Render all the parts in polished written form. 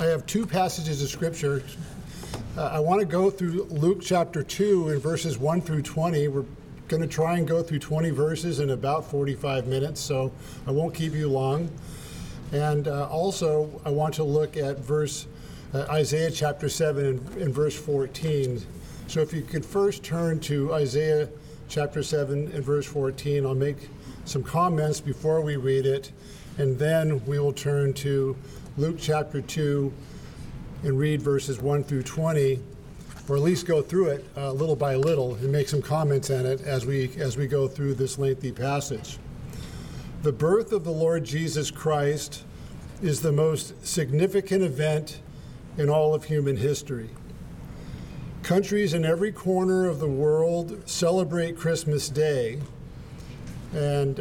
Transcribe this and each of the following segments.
I have two passages of Scripture. I want to go through Luke chapter 2 and verses 1 through 20. We're going to try and go through 20 verses in about 45 minutes, so I won't keep you long. And also, I want to look at Isaiah chapter 7 and verse 14. So if you could first turn to Isaiah chapter 7 and verse 14, I'll make some comments before we read it, and then we will turn to Luke chapter 2 and read verses 1 through 20, or at least go through it little by little and make some comments on it as we go through this lengthy passage. The birth of the Lord Jesus Christ is the most significant event in all of human history. Countries in every corner of the world celebrate Christmas Day, and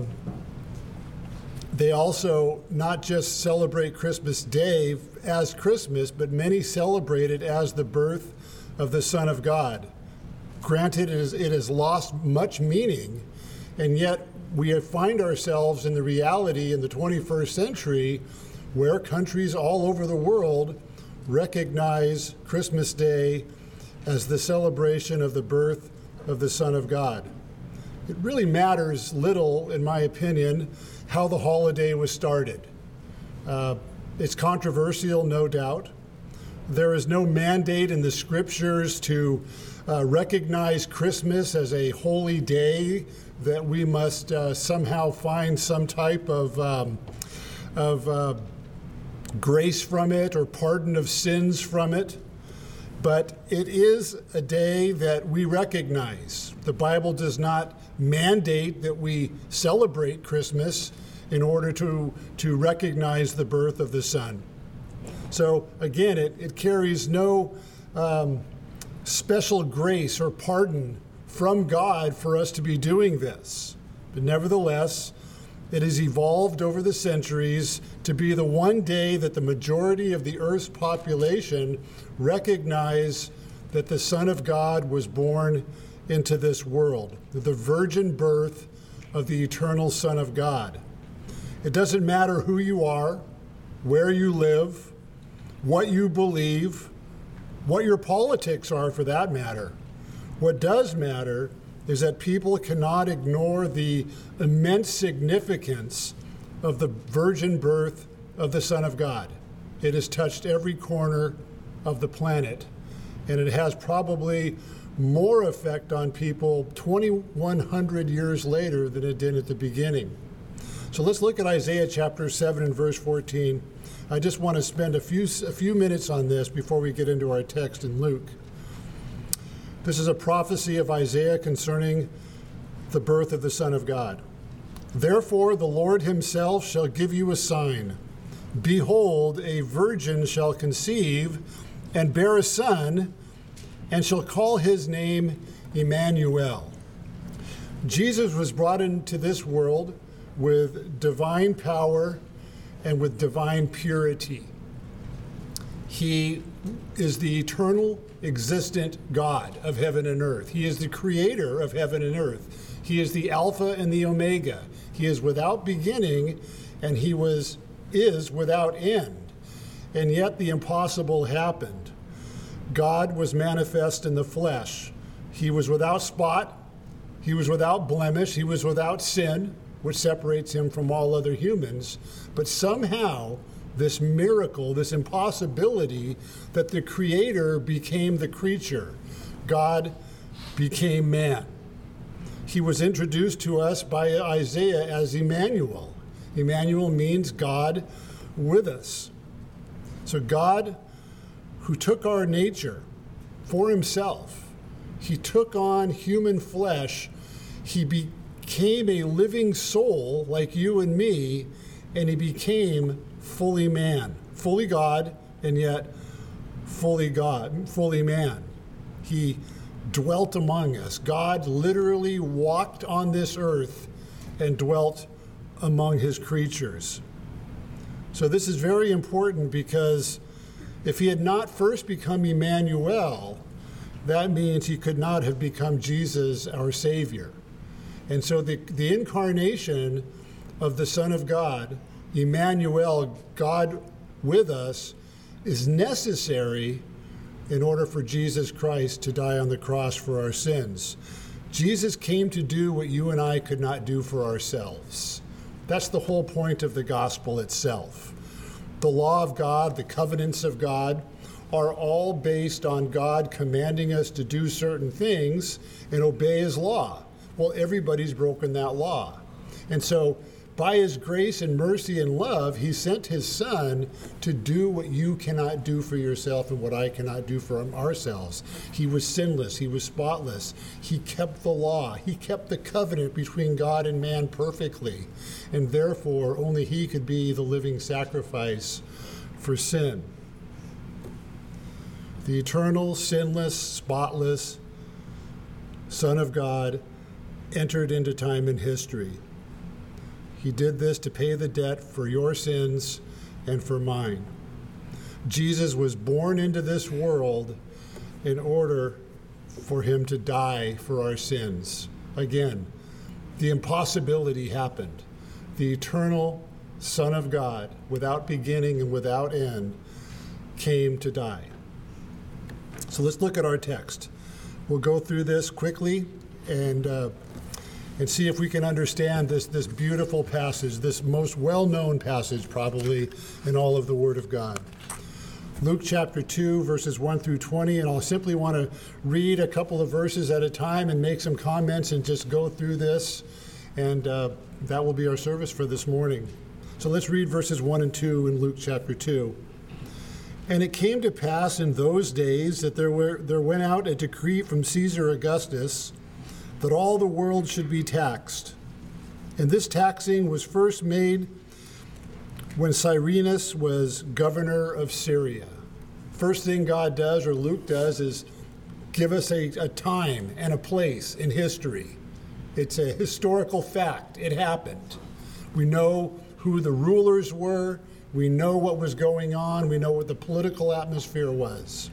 they also not just celebrate Christmas Day as Christmas, but many celebrate it as the birth of the Son of God. Granted, it has lost much meaning, and yet we find ourselves in the reality in the 21st century where countries all over the world recognize Christmas Day as the celebration of the birth of the Son of God. It really matters little, in my opinion, how the holiday was started. It's controversial, no doubt. There is no mandate in the scriptures to recognize Christmas as a holy day, that we must somehow find some type of grace from it or pardon of sins from it. But it is a day that we recognize. The Bible does not mandate that we celebrate Christmas in order to recognize the birth of the Son. So again, it carries no special grace or pardon from God for us to be doing this. But nevertheless, it has evolved over the centuries to be the one day that the majority of the earth's population recognize that the Son of God was born into this world, the virgin birth of the eternal Son of God. It doesn't matter who you are, where you live, what you believe, what your politics are for that matter. What does matter is that people cannot ignore the immense significance of the virgin birth of the Son of God. It has touched every corner of the planet, and it has probably more effect on people 2,100 years later than it did at the beginning. So let's look at Isaiah chapter 7 and verse 14. I just want to spend a few minutes on this before we get into our text in Luke. This is a prophecy of Isaiah concerning the birth of the Son of God. Therefore, the Lord himself shall give you a sign. Behold, a virgin shall conceive and bear a son, and shall call his name Emmanuel. Jesus was brought into this world with divine power and with divine purity. He is the eternal, existent God of heaven and earth. He is the creator of heaven and earth. He is the Alpha and the Omega. He is without beginning, and he is without end. And yet the impossible happened. God was manifest in the flesh. He was without spot. He was without blemish. He was without sin, which separates him from all other humans. But somehow, this miracle, this impossibility that the Creator became the creature, God became man. He was introduced to us by Isaiah as Emmanuel. Emmanuel means God with us. So God, who took our nature for himself, he took on human flesh, he became a living soul like you and me, and he became fully man, fully God, and yet fully God, fully man. He dwelt among us. God literally walked on this earth and dwelt among his creatures. So this is very important, because if he had not first become Emmanuel, that means he could not have become Jesus, our Savior. And so the incarnation of the Son of God, Emmanuel, God with us, is necessary in order for Jesus Christ to die on the cross for our sins. Jesus came to do what you and I could not do for ourselves. That's the whole point of the gospel itself. The law of God, the covenants of God, are all based on God commanding us to do certain things and obey his law. Well, everybody's broken that law. And so by his grace and mercy and love, he sent his son to do what you cannot do for yourself and what I cannot do for ourselves. He was sinless. He was spotless. He kept the law. He kept the covenant between God and man perfectly. And therefore, only he could be the living sacrifice for sin. The eternal, sinless, spotless Son of God entered into time and history. He did this to pay the debt for your sins and for mine. Jesus was born into this world in order for him to die for our sins. Again, the impossibility happened. The eternal Son of God, without beginning and without end, came to die. So let's look at our text. We'll go through this quickly and see if we can understand this beautiful passage, this most well-known passage probably in all of the Word of God. Luke chapter 2, verses 1 through 20, and I'll simply want to read a couple of verses at a time and make some comments and just go through this, and that will be our service for this morning. So let's read verses 1 and 2 in Luke chapter 2. And it came to pass in those days that there went out a decree from Caesar Augustus that all the world should be taxed. And this taxing was first made when Cyrenius was governor of Syria. First thing God does, or Luke does, is give us a time and a place in history. It's a historical fact. It happened. We know who the rulers were. We know what was going on. We know what the political atmosphere was.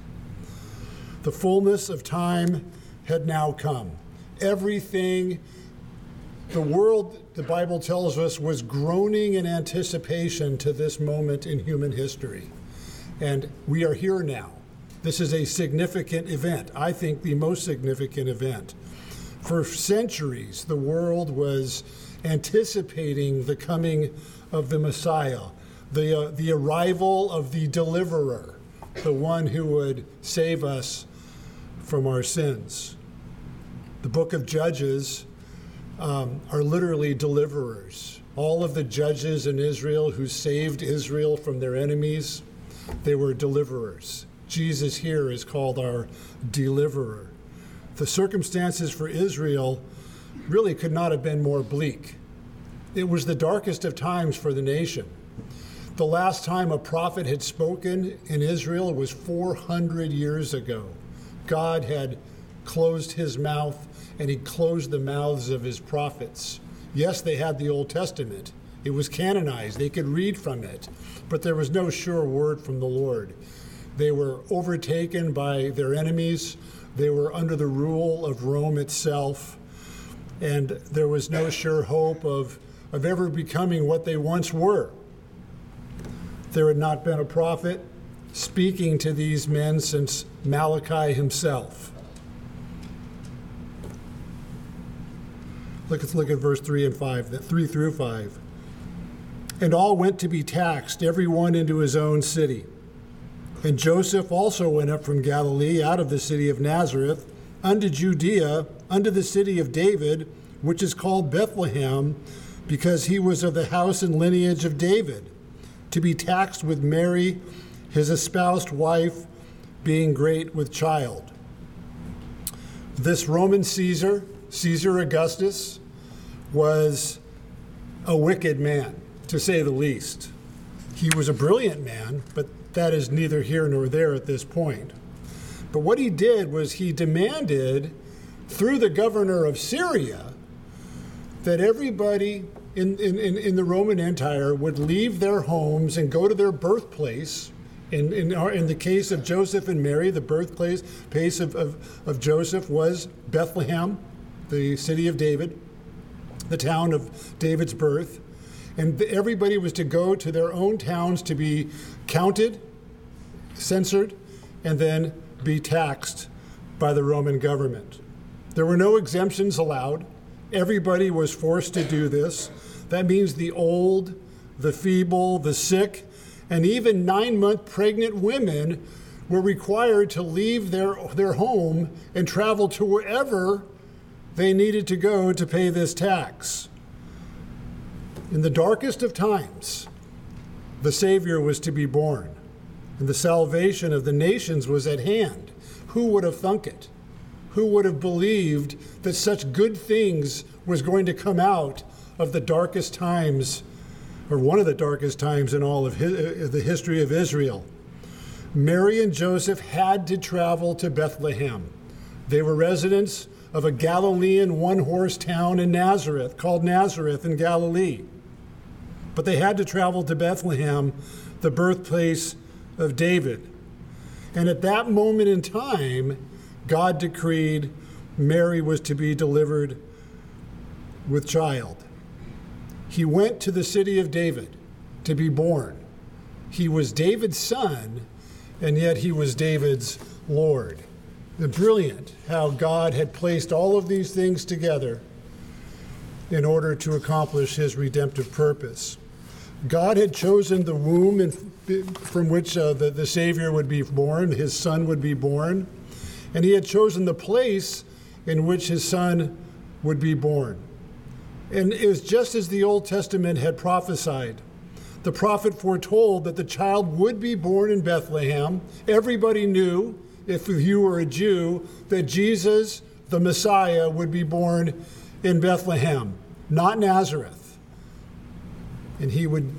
The fullness of time had now come. Everything, the world, the Bible tells us, was groaning in anticipation to this moment in human history. And we are here now. This is a significant event. I think the most significant event. For centuries, the world was anticipating the coming of the Messiah, the arrival of the deliverer, the one who would save us from our sins. The book of Judges are literally deliverers. All of the judges in Israel who saved Israel from their enemies, they were deliverers. Jesus here is called our deliverer. The circumstances for Israel really could not have been more bleak. It was the darkest of times for the nation. The last time a prophet had spoken in Israel was 400 years ago. God had closed his mouth, and he closed the mouths of his prophets. Yes, they had the Old Testament. It was canonized. They could read from it, but there was no sure word from the Lord. They were overtaken by their enemies. They were under the rule of Rome itself, and there was no sure hope of ever becoming what they once were. There had not been a prophet speaking to these men since Malachi himself. Let's look at verse 3 through 5. And all went to be taxed, every one into his own city. And Joseph also went up from Galilee, out of the city of Nazareth, unto Judea, unto the city of David, which is called Bethlehem, because he was of the house and lineage of David, to be taxed with Mary, his espoused wife, being great with child. This Roman Caesar Augustus, was a wicked man, to say the least. He was a brilliant man, but that is neither here nor there at this point. But what he did was he demanded, through the governor of Syria, that everybody in the Roman Empire would leave their homes and go to their birthplace. In the case of Joseph and Mary, the birthplace of Joseph was Bethlehem, the city of David, the town of David's birth. And everybody was to go to their own towns to be counted censored and then be taxed by the Roman government. There were no exemptions allowed. Everybody was forced to do this. That means the old, the feeble, the sick, and even 9-month pregnant women were required to leave their home and travel to wherever they needed to go to pay this tax. In the darkest of times, the Savior was to be born, and the salvation of the nations was at hand. Who would have thunk it? Who would have believed that such good things was going to come out of the darkest times, or one of the darkest times in all of the history of Israel? Mary and Joseph had to travel to Bethlehem. They were residents of a Galilean one-horse town in Nazareth, called Nazareth in Galilee. But they had to travel to Bethlehem, the birthplace of David. And at that moment in time, God decreed Mary was to be delivered with child. He went to the city of David to be born. He was David's son, and yet he was David's Lord. Brilliant how God had placed all of these things together in order to accomplish his redemptive purpose. God had chosen the womb from which the Savior would be born, his son would be born, and he had chosen the place in which his son would be born. And it was just as the Old Testament had prophesied. The prophet foretold that the child would be born in Bethlehem. Everybody knew, if you were a Jew, that Jesus, the Messiah, would be born in Bethlehem, not Nazareth. And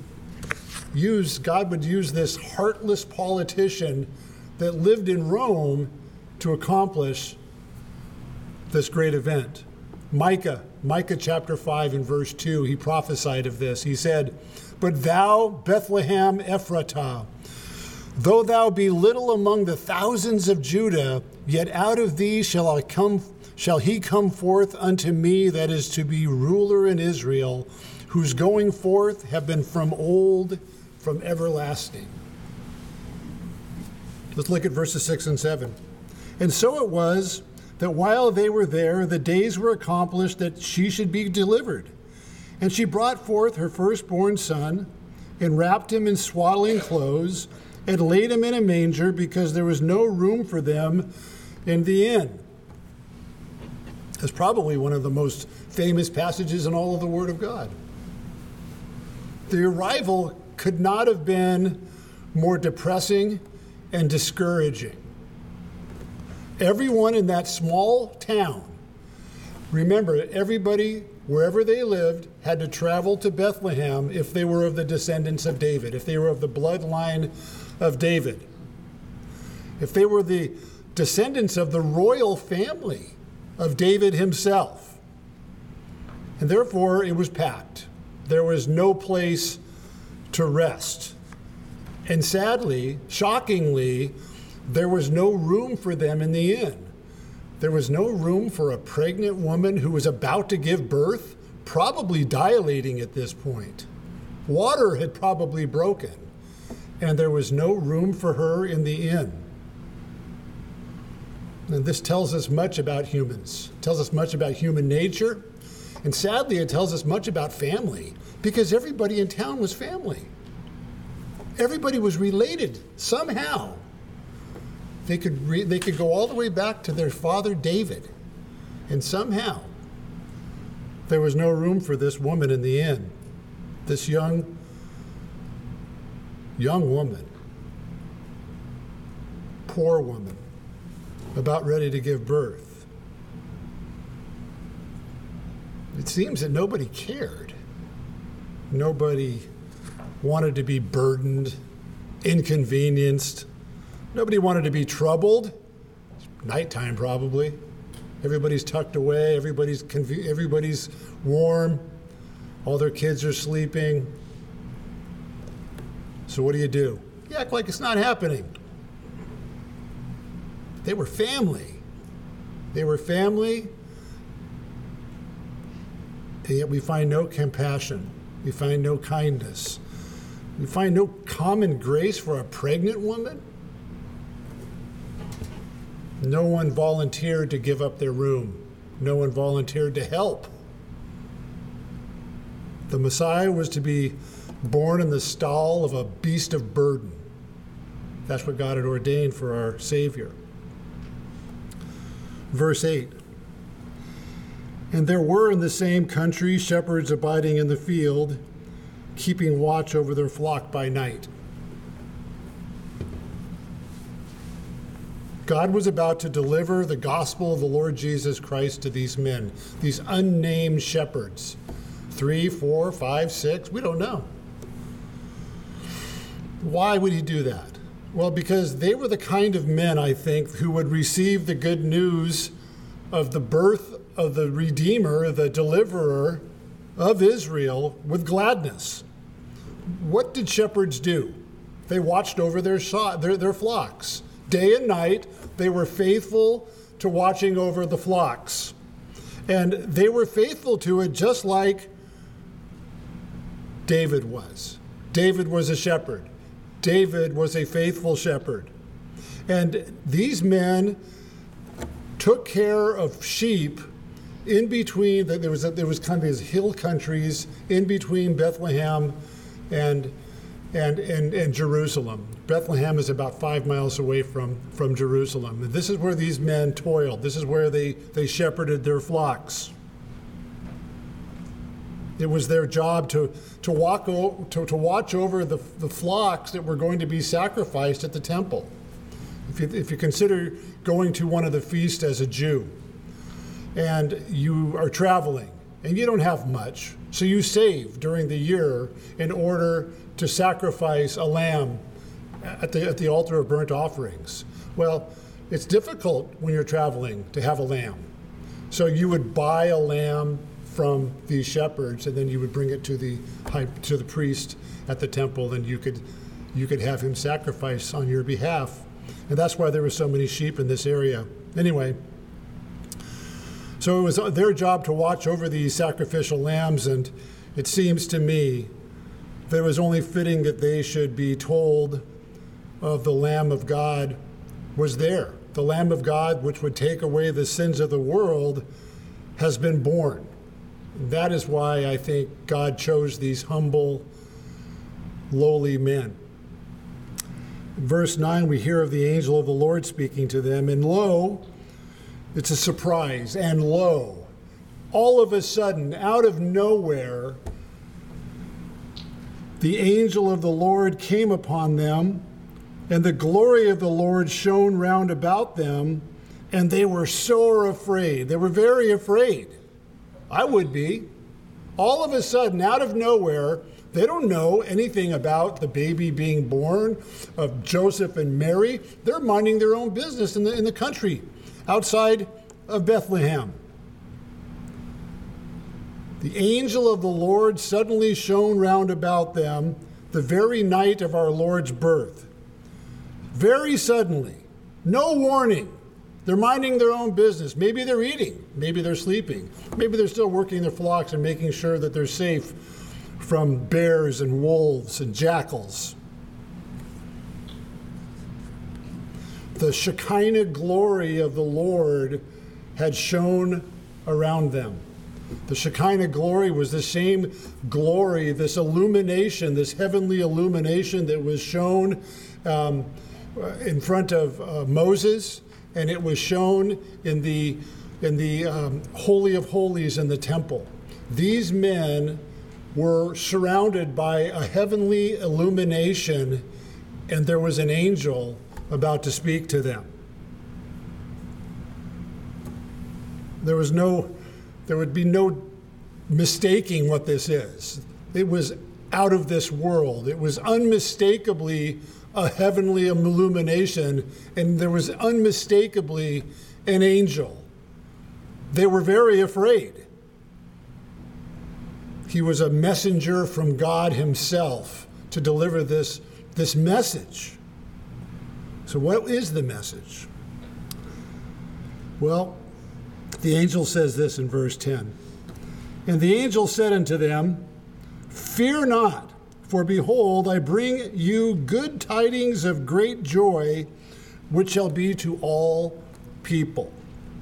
God would use this heartless politician that lived in Rome to accomplish this great event. Micah chapter 5 and verse 2, he prophesied of this. He said, "But thou, Bethlehem Ephratah, though thou be little among the thousands of Judah, yet out of thee shall he come forth unto me that is to be ruler in Israel, whose going forth have been from old, from everlasting." Let's look at verses 6 and 7. "And so it was that while they were there, the days were accomplished that she should be delivered. And she brought forth her firstborn son, and wrapped him in swaddling clothes, and laid him in a manger, because there was no room for them in the inn." That's probably one of the most famous passages in all of the Word of God. The arrival could not have been more depressing and discouraging. Everyone in that small town, remember, everybody, wherever they lived, had to travel to Bethlehem if they were of the descendants of David, if they were of the bloodline of David, if they were the descendants of the royal family of David himself. And therefore, it was packed. There was no place to rest. And sadly, shockingly, there was no room for them in the inn. There was no room for a pregnant woman who was about to give birth, probably dilating at this point. Water had probably broken, and there was no room for her in the inn. And this tells us much about humans. It tells us much about human nature, and sadly, it tells us much about family, because everybody in town was family. Everybody was related somehow. They could go all the way back to their father David, and somehow there was no room for this woman in the inn, this young woman, poor woman, about ready to give birth. It seems that nobody cared. Nobody wanted to be burdened, inconvenienced. Nobody wanted to be troubled. It's nighttime, probably. Everybody's tucked away. Everybody's warm. All their kids are sleeping. So what do? You act like it's not happening. They were family. They were family, and yet we find no compassion. We find no kindness. We find no common grace for a pregnant woman. No one volunteered to give up their room. No one volunteered to help. The Messiah was to be born in the stall of a beast of burden. That's what God had ordained for our Savior. Verse 8. And there were in the same country shepherds abiding in the field, keeping watch over their flock by night. God was about to deliver the gospel of the Lord Jesus Christ to these men, these unnamed shepherds. 3, 4, 5, 6, we don't know. Why would he do that? Well, because they were the kind of men, I think, who would receive the good news of the birth of the Redeemer, the deliverer of Israel, with gladness. What did shepherds do? They watched over their flocks. Day and night, they were faithful to watching over the flocks. And they were faithful to it just like David was. David was a shepherd. David was a faithful shepherd. And these men took care of sheep in between, there was kind of these hill countries in between Bethlehem and Jerusalem. Bethlehem is about 5 miles away from Jerusalem. And this is where these men toiled. This is where they shepherded their flocks. It was their job to watch over the flocks that were going to be sacrificed at the temple. If you consider going to one of the feasts as a Jew, and you are traveling, and you don't have much, so you save during the year in order to sacrifice a lamb at the altar of burnt offerings. Well, it's difficult when you're traveling to have a lamb. So you would buy a lamb from these shepherds, and then you would bring it to the priest at the temple, and you could have him sacrifice on your behalf. And that's why there were so many sheep in this area. Anyway, so it was their job to watch over these sacrificial lambs, and it seems to me that it was only fitting that they should be told of the Lamb of God was there. The Lamb of God, which would take away the sins of the world, has been born. That is why I think God chose these humble, lowly men. In verse 9, we hear of the angel of the Lord speaking to them, and lo, it's a surprise, and lo, all of a sudden, out of nowhere, the angel of the Lord came upon them, and the glory of the Lord shone round about them, and they were sore afraid. They were very afraid. I would be. All of a sudden, out of nowhere, they don't know anything about the baby being born, of Joseph and Mary. They're minding their own business in the country outside of Bethlehem. The angel of the Lord suddenly shone round about them the very night of our Lord's birth. Very suddenly. No warning. They're minding their own business. Maybe they're eating. Maybe they're sleeping. Maybe they're still working their flocks and making sure that they're safe from bears and wolves and jackals. The Shekinah glory of the Lord had shone around them. The Shekinah glory was the same glory, this illumination, this heavenly illumination that was shown in front of Moses, and it was shown in the Holy of Holies in the temple. These men were surrounded by a heavenly illumination, and there was an angel about to speak to them. There would be no mistaking what this is. It was out of this world. It was unmistakably a heavenly illumination, and there was unmistakably an angel. They were very afraid. He was a messenger from God himself to deliver this message. So what is the message? Well, the angel says this in verse 10. And the angel said unto them, Fear not, for behold, I bring you good tidings of great joy, which shall be to all people.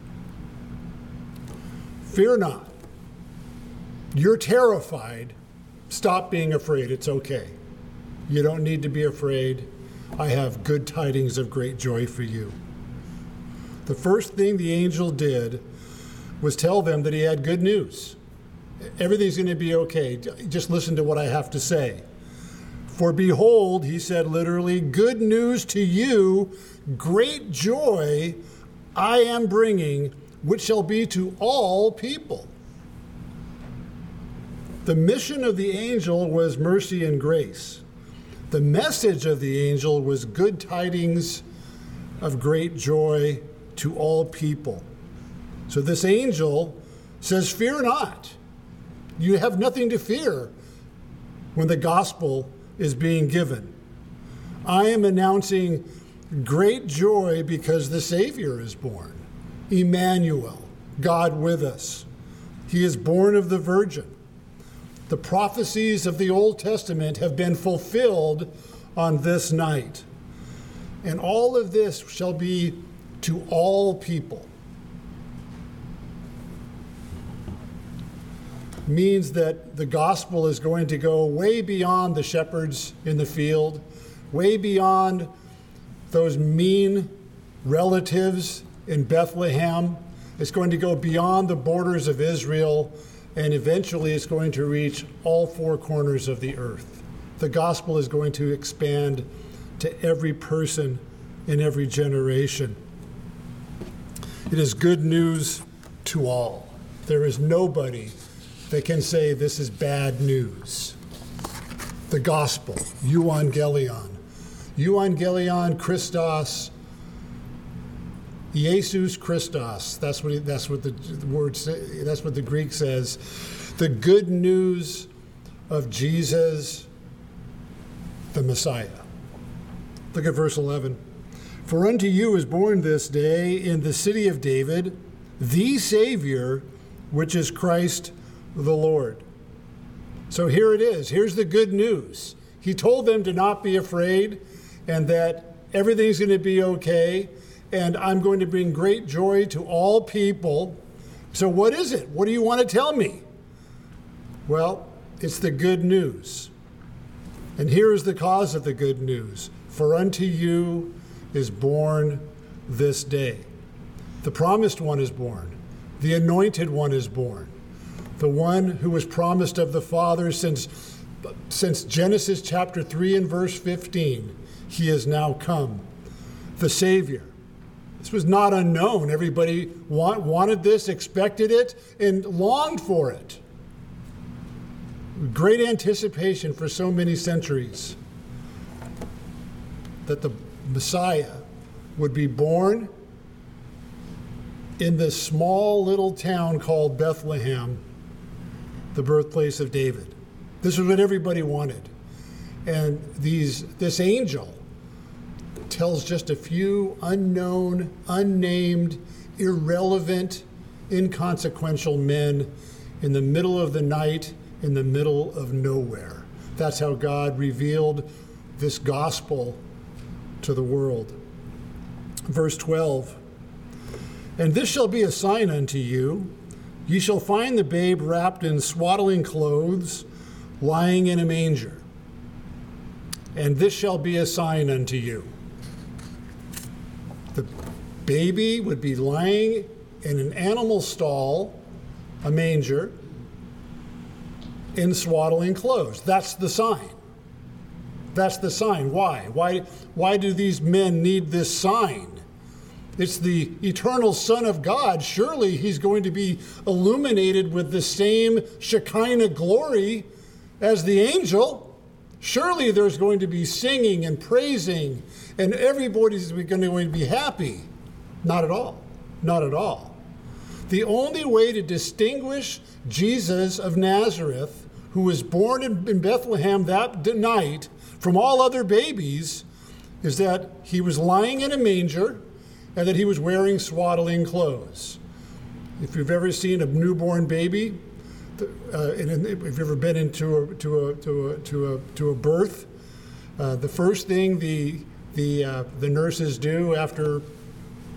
Fear not. You're terrified. Stop being afraid. It's okay. You don't need to be afraid. I have good tidings of great joy for you. The first thing the angel did was tell them that he had good news. Everything's going to be okay. Just listen to what I have to say. For behold, he said literally, good news to you, great joy I am bringing, which shall be to all people. The mission of the angel was mercy and grace. The message of the angel was good tidings of great joy to all people. So this angel says, fear not. You have nothing to fear when the gospel is being given. I am announcing great joy because the Savior is born. Emmanuel, God with us. He is born of the Virgin. The prophecies of the Old Testament have been fulfilled on this night. And all of this shall be to all people. Means that the gospel is going to go way beyond the shepherds in the field, way beyond those mean relatives in Bethlehem. It's going to go beyond the borders of Israel, and eventually it's going to reach all four corners of the earth. The gospel is going to expand to every person in every generation. It is good news to all. There is nobody that can say this is bad news. The gospel, euangelion. Euangelion Christos, Jesus Christos. That's what the word say, that's what the Greek says. The good news of Jesus, the Messiah. Look at verse 11. For unto you is born this day in the city of David the Savior, which is Christ the Lord. So here it is. Here's the good news. He told them to not be afraid and that everything's going to be okay, and I'm going to bring great joy to all people. So what is it? What do you want to tell me? Well, it's the good news. And here is the cause of the good news. For unto you is born this day. The promised one is born. The anointed one is born. The one who was promised of the Father since Genesis chapter 3 and verse 15. He has now come. The Savior. This was not unknown. Everybody wanted this, expected it, and longed for it. Great anticipation for so many centuries that the Messiah would be born in this small little town called Bethlehem, the birthplace of David. This is what everybody wanted. And this angel tells just a few unknown, unnamed, irrelevant, inconsequential men in the middle of the night, in the middle of nowhere. That's how God revealed this gospel to the world. Verse 12, and this shall be a sign unto you. Ye shall find the babe wrapped in swaddling clothes, lying in a manger. And this shall be a sign unto you. The baby would be lying in an animal stall, a manger, in swaddling clothes. That's the sign. That's the sign. Why? Why do these men need this sign? It's the eternal Son of God. Surely he's going to be illuminated with the same Shekinah glory as the angel. Surely there's going to be singing and praising, and everybody's going to be happy. Not at all. Not at all. The only way to distinguish Jesus of Nazareth, who was born in Bethlehem that night, from all other babies, is that he was lying in a manger and that he was wearing swaddling clothes. If you've ever seen a newborn baby, and if you've ever been into a birth, the first thing the nurses do after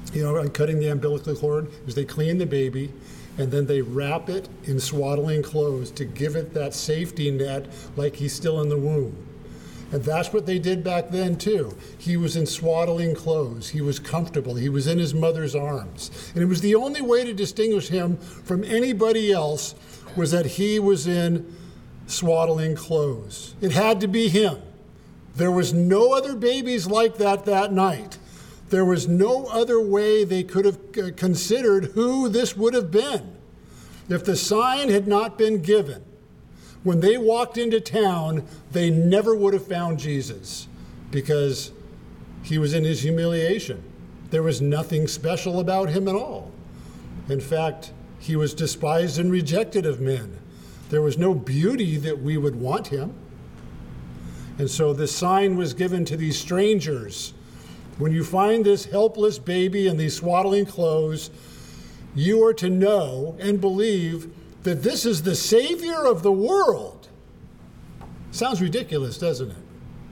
cutting the umbilical cord, is they clean the baby, and then they wrap it in swaddling clothes to give it that safety net like he's still in the womb. And that's what they did back then, too. He was in swaddling clothes. He was comfortable. He was in his mother's arms. And it was the only way to distinguish him from anybody else was that he was in swaddling clothes. It had to be him. There was no other babies like that night. There was no other way they could have considered who this would have been. If the sign had not been given, when they walked into town, they never would have found Jesus because he was in his humiliation. There was nothing special about him at all. In fact, he was despised and rejected of men. There was no beauty that we would want him. And so the sign was given to these strangers. When you find this helpless baby in these swaddling clothes, you are to know and believe that this is the Savior of the world. Sounds ridiculous, doesn't it?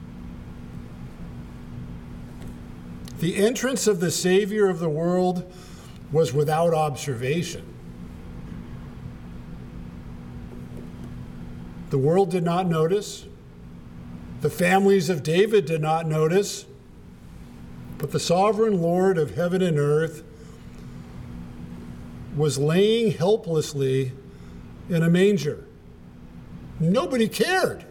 The entrance of the Savior of the world was without observation. The world did not notice. The families of David did not notice. But the sovereign Lord of heaven and earth was laying helplessly in a manger. Nobody cared.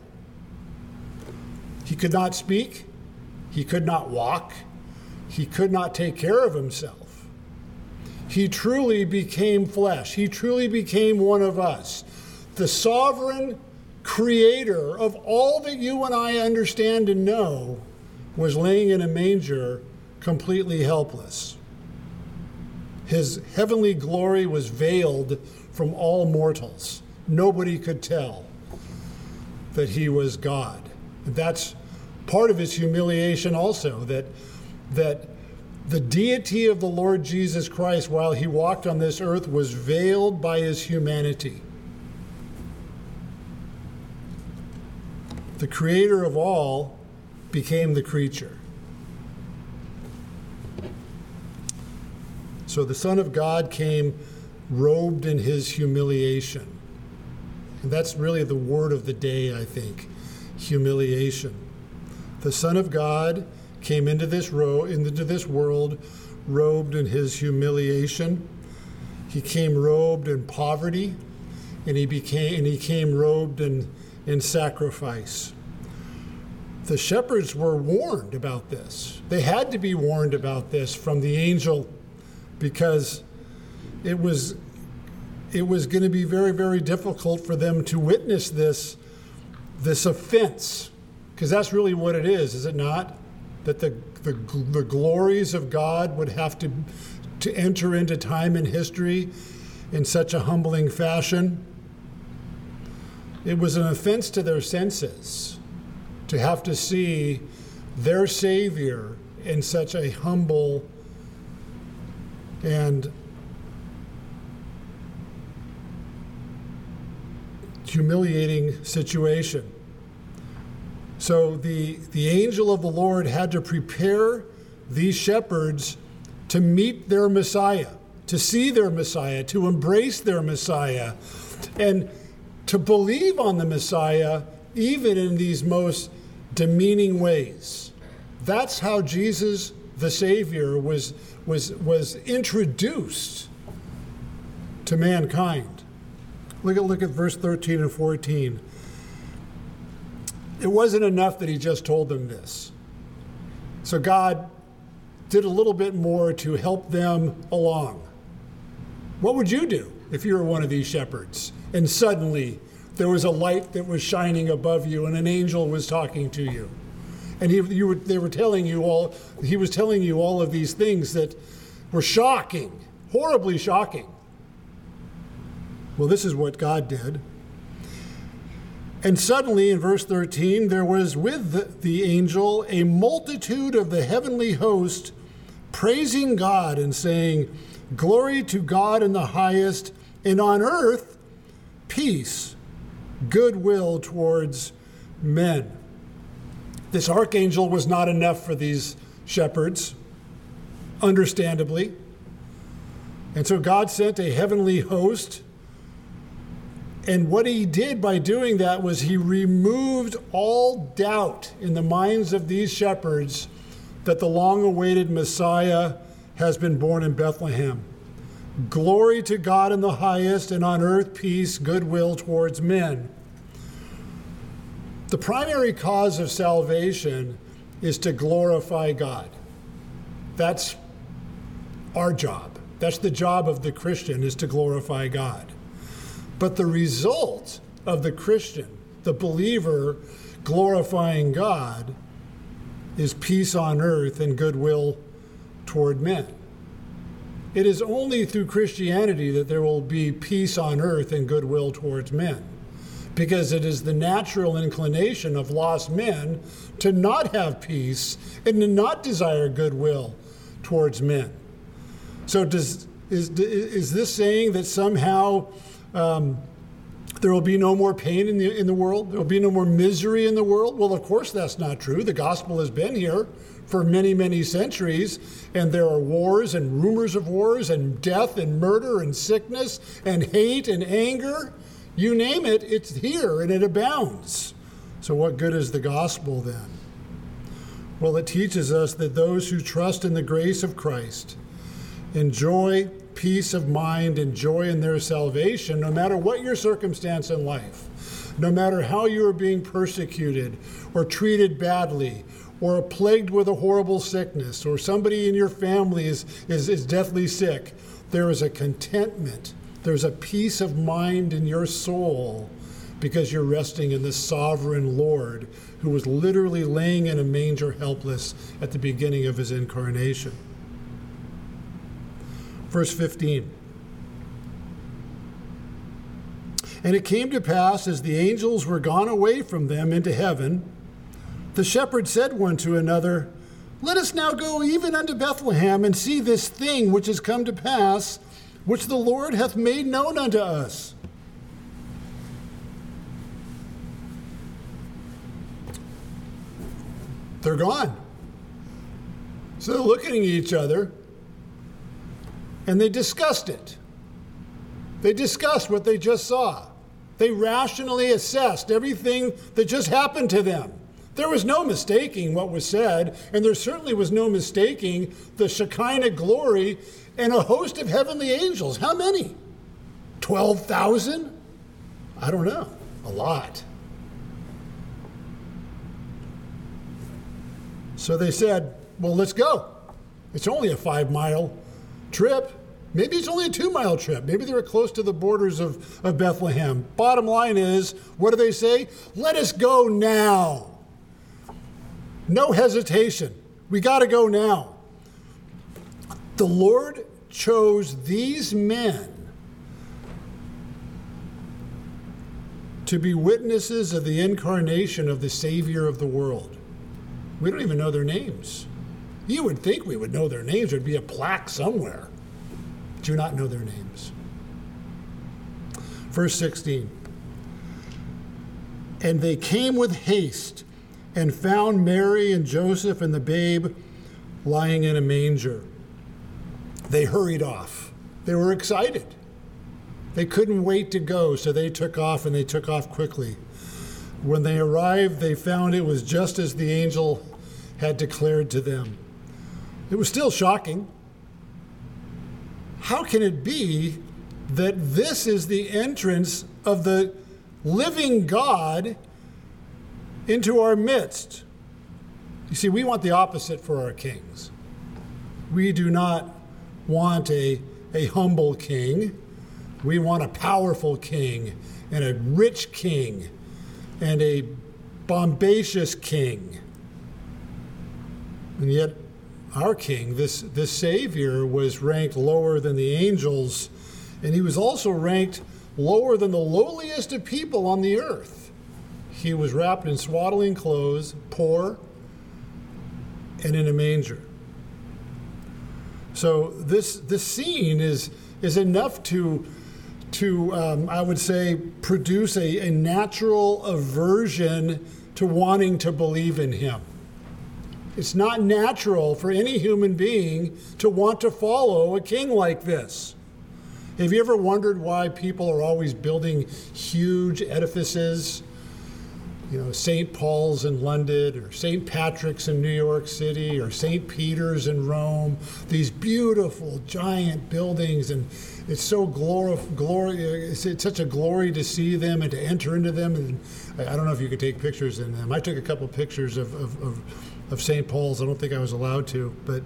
He could not speak. He could not walk. He could not take care of himself. He truly became flesh. He truly became one of us. The sovereign creator of all that you and I understand and know was laying in a manger completely helpless. His heavenly glory was veiled from all mortals. Nobody could tell that he was God. And that's part of his humiliation also, that the deity of the Lord Jesus Christ while he walked on this earth was veiled by his humanity. The creator of all became the creature. So the Son of God came robed in his humiliation. And that's really the word of the day, I think, humiliation. The Son of God came into this world robed in his humiliation. He came robed in poverty, and he came robed in sacrifice. The shepherds were warned about this. They had to be warned about this from the angel, because it was going to be very, very difficult for them to witness this offense, because that's really what it is it not? That the glories of God would have to enter into time and history in such a humbling fashion. It was an offense to their senses to have to see their Savior in such a humble and humiliating situation. So the angel of the Lord had to prepare these shepherds to meet their Messiah, to see their Messiah, to embrace their Messiah, and to believe on the Messiah even in these most demeaning ways. That's how Jesus, the Savior, was introduced to mankind. Look at verse 13 and 14. It wasn't enough that he just told them this. So God did a little bit more to help them along. What would you do if you were one of these shepherds and suddenly there was a light that was shining above you and an angel was talking to you? And he was telling you all of these things that were shocking, horribly shocking. Well, this is what God did. And suddenly, in verse 13, there was with the angel a multitude of the heavenly host praising God and saying, "Glory to God in the highest, and on earth peace, goodwill towards men." This archangel was not enough for these shepherds. understandably. And so God sent a heavenly host. And what he did by doing that was he removed all doubt in the minds of these shepherds that the long-awaited Messiah has been born in Bethlehem. Glory to God in the highest, and on earth peace, goodwill towards men. The primary cause of salvation is to glorify God. That's our job. That's the job of the Christian, is to glorify God. But the result of the Christian, the believer glorifying God, is peace on earth and goodwill toward men. It is only through Christianity that there will be peace on earth and goodwill towards men, because it is the natural inclination of lost men to not have peace and to not desire goodwill towards men. So is this saying that somehow there will be no more pain in the world? There will be no more misery in the world? Well, of course that's not true. The gospel has been here for many, many centuries, and there are wars and rumors of wars and death and murder and sickness and hate and anger. You name it, it's here and it abounds. So what good is the gospel then? Well, it teaches us that those who trust in the grace of Christ enjoy peace of mind and joy in their salvation, no matter what your circumstance in life, no matter how you are being persecuted or treated badly or plagued with a horrible sickness, or somebody in your family is deathly sick. There is a contentment. There's a peace of mind in your soul because you're resting in the sovereign Lord who was literally laying in a manger helpless at the beginning of his incarnation. Verse 15. And it came to pass, as the angels were gone away from them into heaven, the shepherds said one to another, Let us now go even unto Bethlehem, and see this thing which is come to pass, which the Lord hath made known unto us. They're gone. So they're looking at each other, and they discussed it. They discussed what they just saw. They rationally assessed everything that just happened to them. There was no mistaking what was said, and there certainly was no mistaking the Shekinah glory and a host of heavenly angels. How many? 12,000? I don't know. A lot. So they said, well, let's go. It's only a 5-mile trip. Maybe it's only a 2-mile trip. Maybe they were close to the borders of Bethlehem. Bottom line is, what do they say? Let us go now. No hesitation. We got to go now. The Lord chose these men to be witnesses of the incarnation of the Savior of the world. We don't even know their names. You would think we would know their names. There'd be a plaque somewhere. Do not know their names. Verse 16. And they came with haste and found Mary and Joseph and the babe lying in a manger. They hurried off. They were excited. They couldn't wait to go, so they took off, and they took off quickly. When they arrived, they found it was just as the angel had declared to them. It was still shocking. How can it be that this is the entrance of the living God into our midst? You see, we want the opposite for our kings. We do not want a humble king. We want a powerful king and a rich king and a bombacious king. And yet our king, this Savior, was ranked lower than the angels, and he was also ranked lower than the lowliest of people on the earth. He was wrapped in swaddling clothes, poor, and in a manger. So this scene is enough to I would say, produce a natural aversion to wanting to believe in him. It's not natural for any human being to want to follow a king like this. Have you ever wondered why people are always building huge edifices? St. Paul's in London, or St. Patrick's in New York City, or St. Peter's in Rome. These beautiful, giant buildings, and it's so it's such a glory to see them and to enter into them. And I don't know if you could take pictures in them. I took a couple pictures of St. Paul's. I don't think I was allowed to, but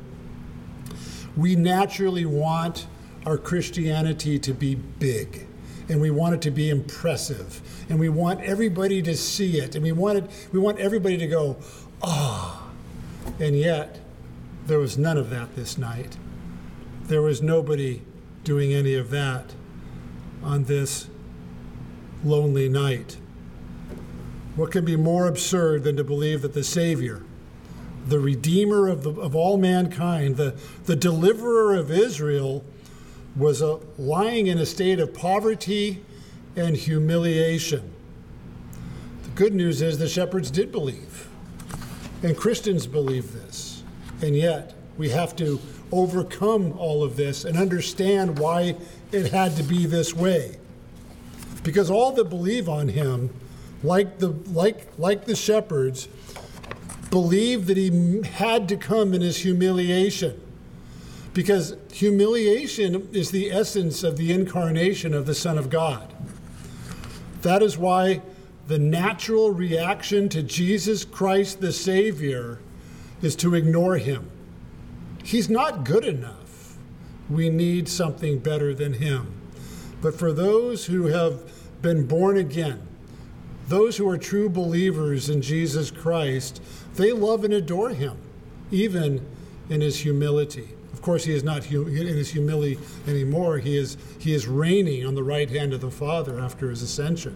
we naturally want our Christianity to be big, and we want it to be impressive, and we want everybody to see it, and we want everybody to go, ah. And yet, there was none of that this night. There was nobody doing any of that on this lonely night. What could be more absurd than to believe that the Savior, the Redeemer of all mankind, the Deliverer of Israel, was lying in a state of poverty and humiliation? The good news is the shepherds did believe, and Christians believe this. And yet, we have to overcome all of this and understand why it had to be this way. Because all that believe on him, like the shepherds, believe that he had to come in his humiliation. Because humiliation is the essence of the incarnation of the Son of God. That is why the natural reaction to Jesus Christ the Savior is to ignore him. He's not good enough. We need something better than him. But for those who have been born again, those who are true believers in Jesus Christ, they love and adore him, even in his humility. Of course, he is not in his humility anymore. He is reigning on the right hand of the Father after his ascension.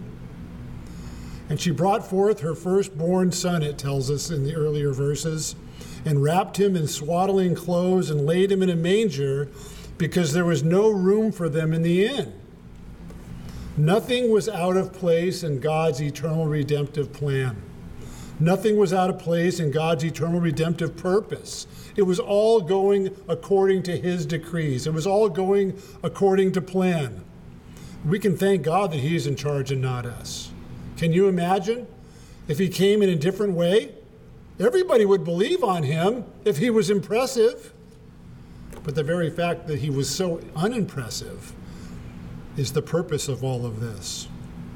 And she brought forth her firstborn son, it tells us in the earlier verses, and wrapped him in swaddling clothes and laid him in a manger, because there was no room for them in the inn. Nothing was out of place in God's eternal redemptive plan. Nothing was out of place in God's eternal redemptive purpose. It was all going according to his decrees. It was all going according to plan. We can thank God that he's in charge and not us. Can you imagine if he came in a different way? Everybody would believe on him if he was impressive. But the very fact that he was so unimpressive is the purpose of all of this.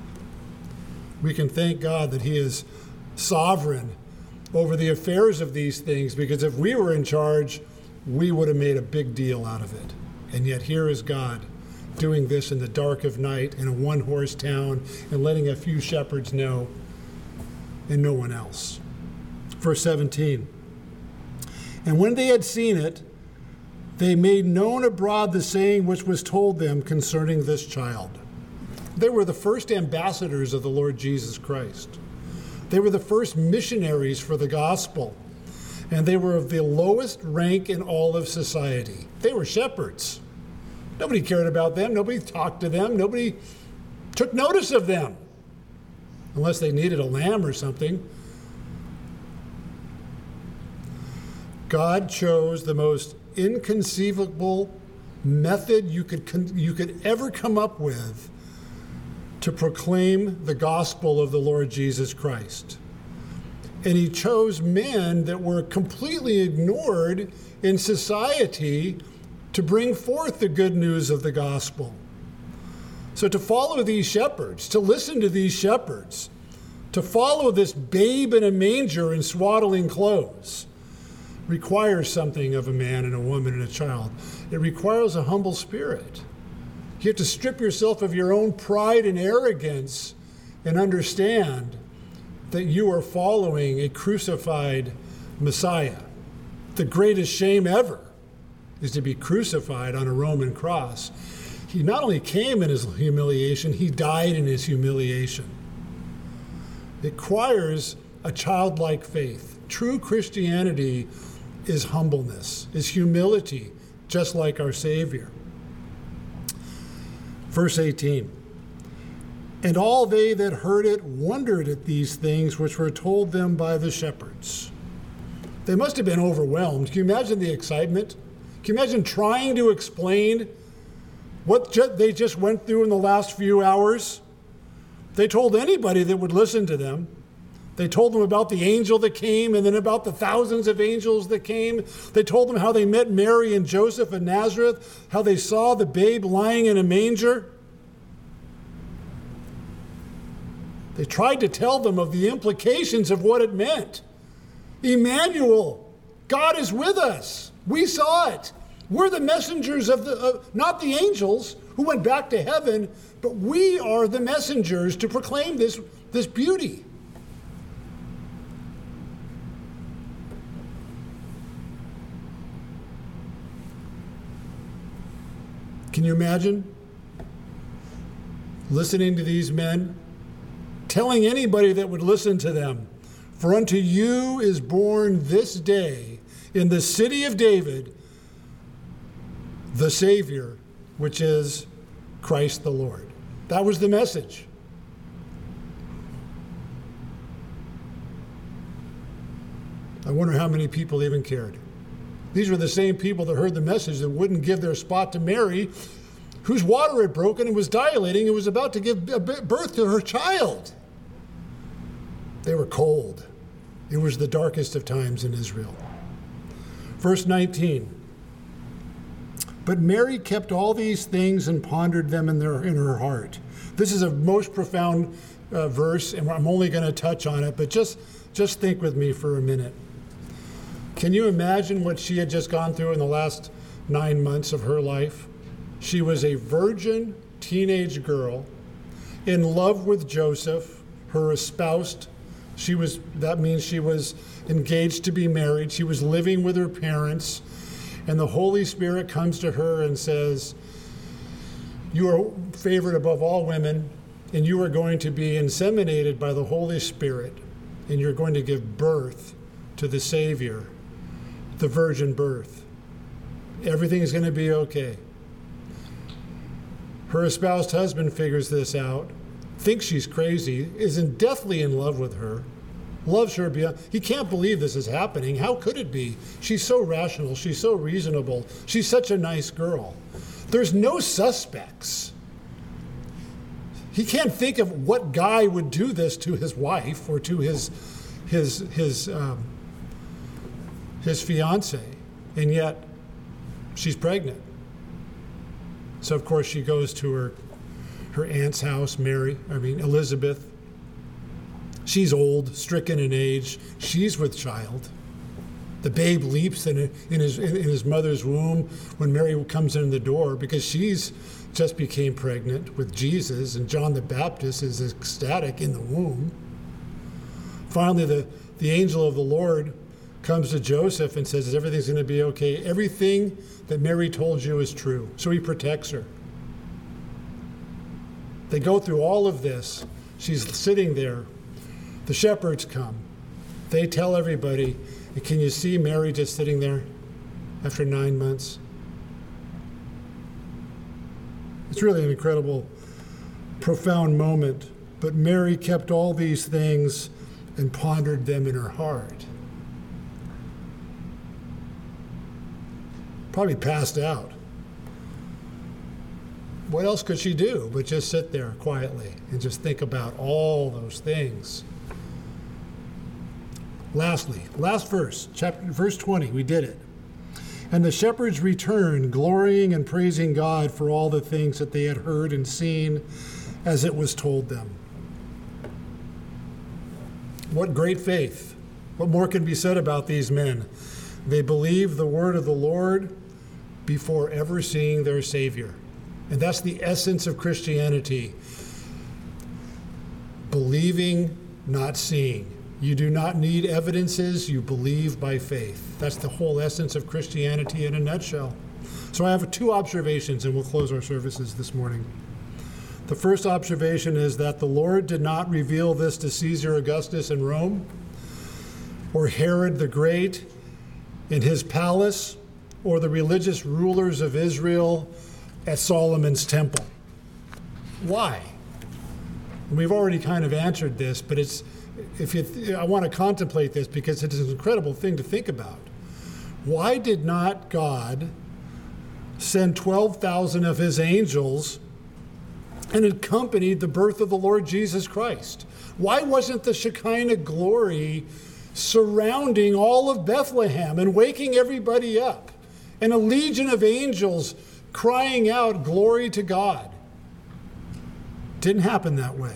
We can thank God that he is sovereign over the affairs of these things, because if we were in charge, we would have made a big deal out of it. And yet here is God doing this in the dark of night in a one-horse town and letting a few shepherds know and no one else. Verse 17, and when they had seen it, they made known abroad the saying which was told them concerning this child. They were the first ambassadors of the Lord Jesus Christ. They were the first missionaries for the gospel, and they were of the lowest rank in all of society. They were shepherds. Nobody cared about them. Nobody talked to them. Nobody took notice of them, unless they needed a lamb or something. God chose the most inconceivable method you could ever come up with to proclaim the gospel of the Lord Jesus Christ. And he chose men that were completely ignored in society to bring forth the good news of the gospel. So to follow these shepherds, to listen to these shepherds, to follow this babe in a manger in swaddling clothes, requires something of a man and a woman and a child. It requires a humble spirit. You have to strip yourself of your own pride and arrogance and understand that you are following a crucified Messiah. The greatest shame ever is to be crucified on a Roman cross. He not only came in his humiliation, he died in his humiliation. It requires a childlike faith. True Christianity is humbleness, is humility, just like our Savior. Verse 18, and all they that heard it wondered at these things which were told them by the shepherds. They must have been overwhelmed. Can you imagine the excitement? Can you imagine trying to explain what they just went through in the last few hours? They told anybody that would listen to them. They told them about the angel that came and then about the thousands of angels that came. They told them how they met Mary and Joseph in Nazareth, how they saw the babe lying in a manger. They tried to tell them of the implications of what it meant. Emmanuel, God is with us. We saw it. We're the messengers of not the angels who went back to heaven, but we are the messengers to proclaim this beauty. Can you imagine listening to these men, telling anybody that would listen to them, "For unto you is born this day in the city of David the Savior, which is Christ the Lord." That was the message. I wonder how many people even cared. These were the same people that heard the message that wouldn't give their spot to Mary, whose water had broken and was dilating and was about to give birth to her child. They were cold. It was the darkest of times in Israel. Verse 19. But Mary kept all these things and pondered them in her heart. This is a most profound verse, and I'm only going to touch on it, but just think with me for a minute. Can you imagine what she had just gone through in the last 9 months of her life? She was a virgin teenage girl in love with Joseph, her espoused. That means she was engaged to be married. She was living with her parents. And the Holy Spirit comes to her and says, "You are favored above all women, and you are going to be inseminated by the Holy Spirit, and you're going to give birth to the Savior, the virgin birth. Everything's going to be okay." Her espoused husband figures this out, thinks she's crazy, isn't deathly in love with her, loves her beyond. He can't believe this is happening. How could it be? She's so rational. She's so reasonable. She's such a nice girl. There's no suspects. He can't think of what guy would do this to his wife or to his fiance, and yet she's pregnant. So of course she goes to her aunt's house, Elizabeth. She's old, stricken in age. She's with child. The babe leaps in his mother's womb when Mary comes in the door, because she's just became pregnant with Jesus, and John the Baptist is ecstatic in the womb. Finally, the angel of the Lord comes to Joseph and says, everything's going to be okay. Everything that Mary told you is true. So he protects her. They go through all of this. She's sitting there. The shepherds come. They tell everybody. And can you see Mary just sitting there after 9 months? It's really an incredible, profound moment. But Mary kept all these things and pondered them in her heart. Probably passed out. What else could she do but just sit there quietly and just think about all those things? Lastly, last verse, verse 20, we did it. And the shepherds returned, glorying and praising God for all the things that they had heard and seen as it was told them. What great faith. What more can be said about these men? They believed the word of the Lord before ever seeing their Savior. And that's the essence of Christianity. Believing, not seeing. You do not need evidences, you believe by faith. That's the whole essence of Christianity in a nutshell. So I have 2 observations, and we'll close our services this morning. The first observation is that the Lord did not reveal this to Caesar Augustus in Rome, or Herod the Great in his palace, or the religious rulers of Israel at Solomon's temple. Why? And we've already kind of answered this, but it's I want to contemplate this because it is an incredible thing to think about. Why did not God send 12,000 of his angels and accompanied the birth of the Lord Jesus Christ? Why wasn't the Shekinah glory surrounding all of Bethlehem and waking everybody up, and a legion of angels crying out, "Glory to God"? Didn't happen that way.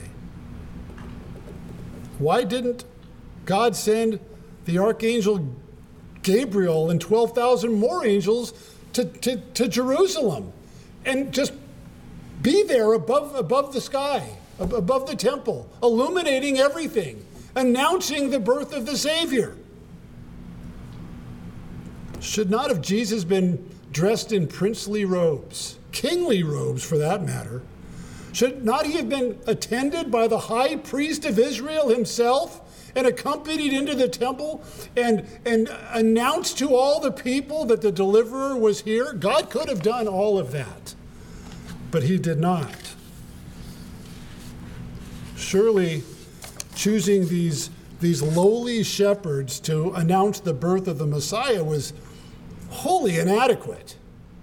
Why didn't God send the archangel Gabriel and 12,000 more angels to Jerusalem and just be there above the sky, above the temple, illuminating everything, announcing the birth of the Savior? Should not have Jesus been dressed in princely robes, kingly robes for that matter? Should not he have been attended by the high priest of Israel himself and accompanied into the temple and announced to all the people that the deliverer was here? God could have done all of that, but he did not. Surely choosing these lowly shepherds to announce the birth of the Messiah was wholly inadequate.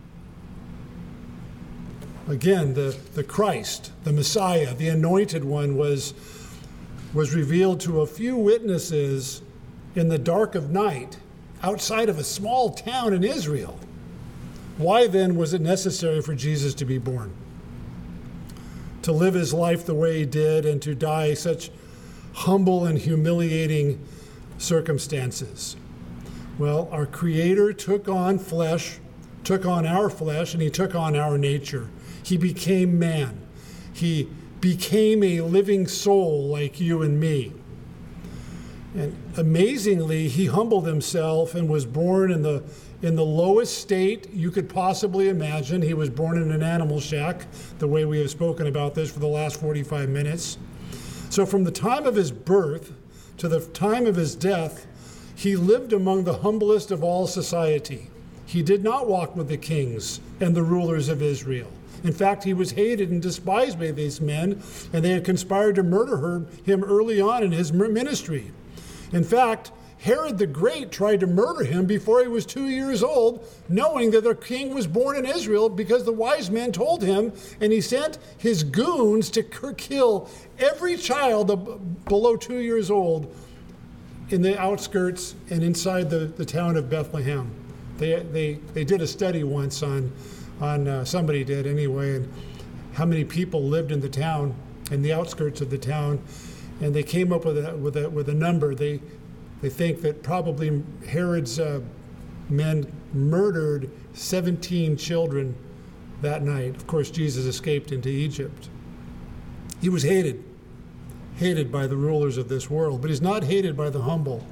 Again, the Christ, the Messiah, the Anointed One was revealed to a few witnesses in the dark of night outside of a small town in Israel. Why then was it necessary for Jesus to be born? To live his life the way he did and to die such humble and humiliating circumstances? Well, our Creator took on our flesh, and he took on our nature. He became man. He became a living soul like you and me. And amazingly, he humbled himself and was born in the lowest state you could possibly imagine. He was born in an animal shack, the way we have spoken about this for the last 45 minutes. So from the time of his birth to the time of his death, he lived among the humblest of all society. He did not walk with the kings and the rulers of Israel. In fact, he was hated and despised by these men, and they had conspired to murder him early on in his ministry. In fact, Herod the Great tried to murder him before he was 2 years old, knowing that the king was born in Israel, because the wise men told him, and he sent his goons to kill every child below 2 years old in the outskirts and inside the town of Bethlehem. They did a study once on somebody did anyway, and how many people lived in the town, in the outskirts of the town, and they came up with a number. They think that probably Herod's men murdered 17 children that night. Of course, Jesus escaped into Egypt. He was hated by the rulers of this world, but he's not hated by the humble.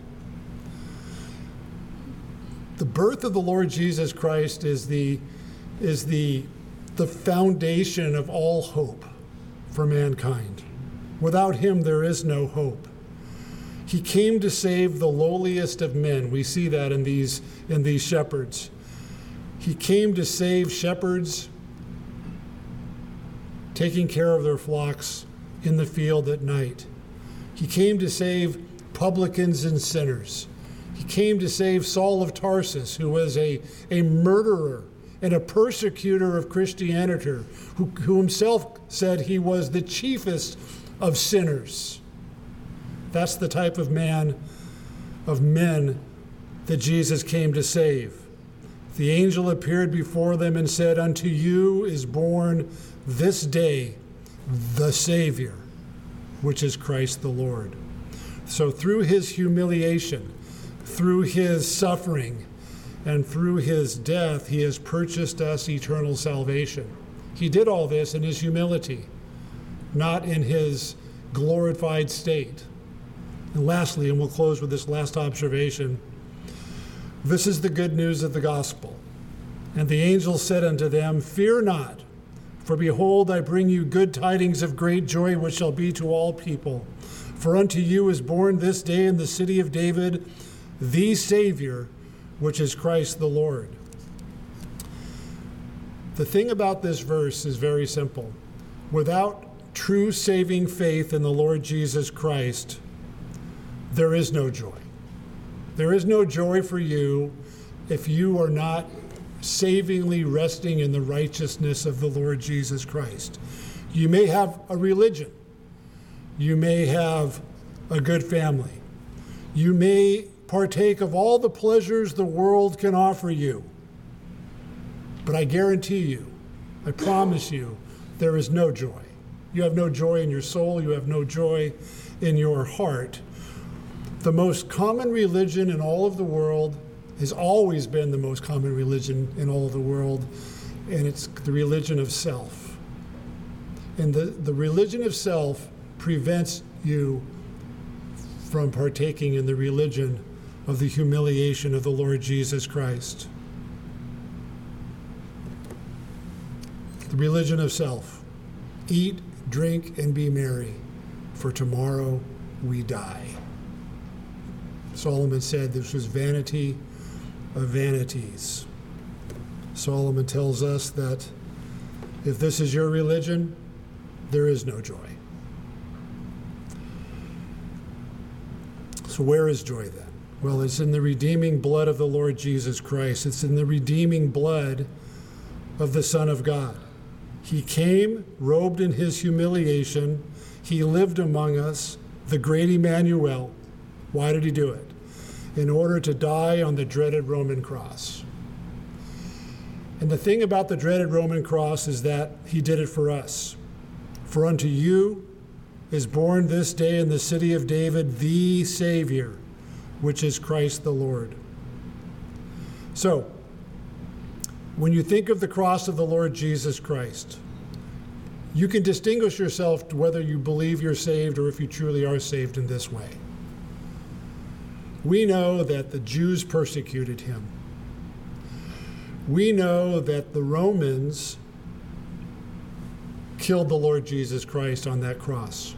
The birth of the Lord Jesus Christ is the foundation of all hope for mankind. Without him, there is no hope. He came to save the lowliest of men. We see that in these shepherds. He came to save shepherds taking care of their flocks in the field at night. He came to save publicans and sinners. He came to save Saul of Tarsus, who was a murderer and a persecutor of Christianity, who himself said he was the chiefest of sinners. That's the type of men that Jesus came to save. The angel appeared before them and said, "Unto you is born this day the Savior, which is Christ the Lord." So through his humiliation, through his suffering, and through his death, he has purchased us eternal salvation. He did all this in his humility, not in his glorified state. And lastly, and we'll close with this last observation, this is the good news of the gospel. And the angel said unto them, "Fear not, for behold, I bring you good tidings of great joy, which shall be to all people. For unto you is born this day in the city of David the Savior, which is Christ the Lord." The thing about this verse is very simple. Without true saving faith in the Lord Jesus Christ, there is no joy. There is no joy for you if you are not savingly resting in the righteousness of the Lord Jesus Christ. You may have a religion. You may have a good family. You may partake of all the pleasures the world can offer you. But I guarantee you, I promise you, there is no joy. You have no joy in your soul. You have no joy in your heart. The most common religion in all of the world has always been the most common religion in all of the world, and it's the religion of self. And the religion of self prevents you from partaking in the religion of the humiliation of the Lord Jesus Christ. The religion of self. Eat, drink, and be merry, for tomorrow we die. Solomon said this was vanity of vanities. Solomon tells us that if this is your religion, there is no joy. So where is joy then? Well, it's in the redeeming blood of the Lord Jesus Christ. It's in the redeeming blood of the Son of God. He came robed in his humiliation. He lived among us, the great Emmanuel. Why did he do it? In order to die on the dreaded Roman cross. And the thing about the dreaded Roman cross is that he did it for us. For unto you is born this day in the city of David the Savior, which is Christ the Lord. So, when you think of the cross of the Lord Jesus Christ, you can distinguish yourself whether you believe you're saved or if you truly are saved in this way. We know that the Jews persecuted him. We know that the Romans killed the Lord Jesus Christ on that cross.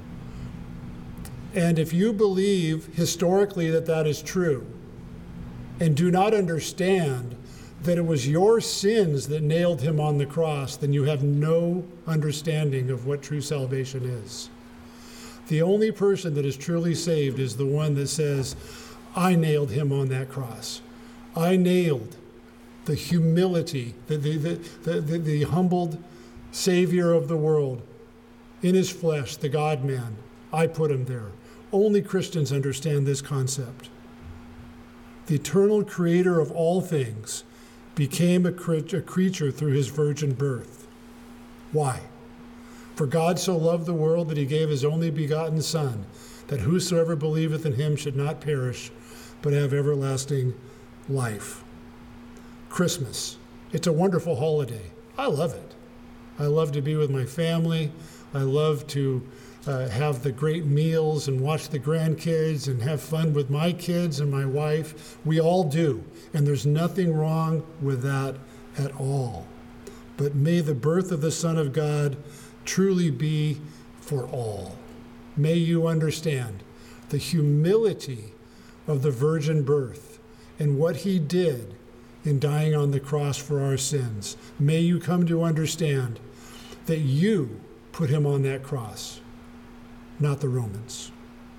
And if you believe historically that that is true and do not understand that it was your sins that nailed him on the cross, then you have no understanding of what true salvation is. The only person that is truly saved is the one that says, I nailed him on that cross. I nailed the humility, the humbled Savior of the world in his flesh, the God-man. I put him there. Only Christians understand this concept. The eternal creator of all things became a creature through his virgin birth. Why? For God so loved the world that he gave his only begotten Son, that whosoever believeth in him should not perish, but have everlasting life. Christmas. It's a wonderful holiday. I love it. I love to be with my family. I love to have the great meals and watch the grandkids and have fun with my kids and my wife. We all do. And there's nothing wrong with that at all. But may the birth of the Son of God truly be for all. May you understand the humility of the virgin birth and what he did in dying on the cross for our sins. May you come to understand that you put him on that cross, not the Romans.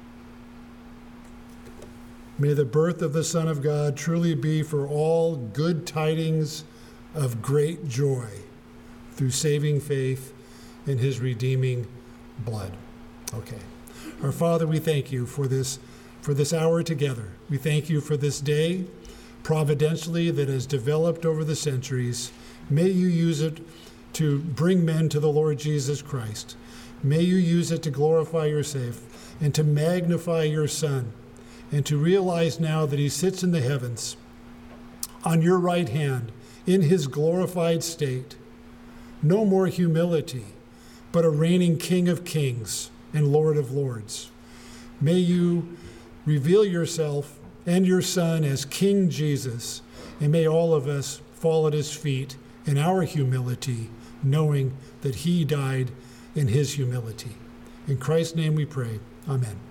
May the birth of the Son of God truly be for all good tidings of great joy through saving faith in his redeeming blood. Okay. Our Father, we thank you for this hour together. We thank you for this day, providentially, that has developed over the centuries. May you use it to bring men to the Lord Jesus Christ. May you use it to glorify yourself and to magnify your Son, and to realize now that he sits in the heavens on your right hand in his glorified state. No more humility, but a reigning King of kings and Lord of lords. May you reveal yourself and your Son as King Jesus, and may all of us fall at his feet in our humility, knowing that he died in his humility. In Christ's name we pray. Amen.